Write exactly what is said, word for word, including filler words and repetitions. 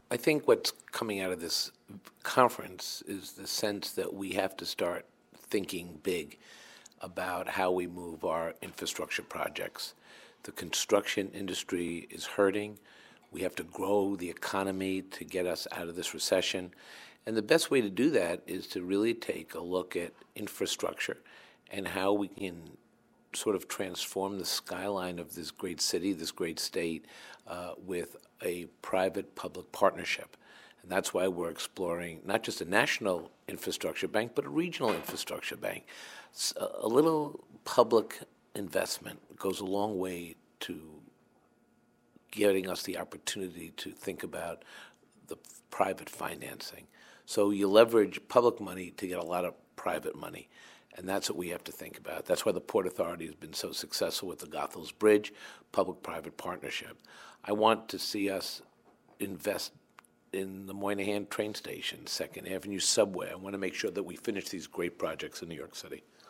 I think what's coming out of this conference is the sense that we have to start thinking big about how we move our infrastructure projects. The construction industry is hurting. We have to grow the economy to get us out of this recession. And the best way to do that is to really take a look at infrastructure and how we can sort of transform the skyline of this great city, this great state, uh, with a private-public partnership. And that's why we're exploring not just a national infrastructure bank, but a regional infrastructure bank. A little public investment goes a long way to getting us the opportunity to think about the private financing. So you leverage public money to get a lot of private money. And that's what we have to think about. That's why the Port Authority has been so successful with the Goethals Bridge, public-private partnership. I want to see us invest in the Moynihan train station, Second Avenue subway. I want to make sure that we finish these great projects in New York City.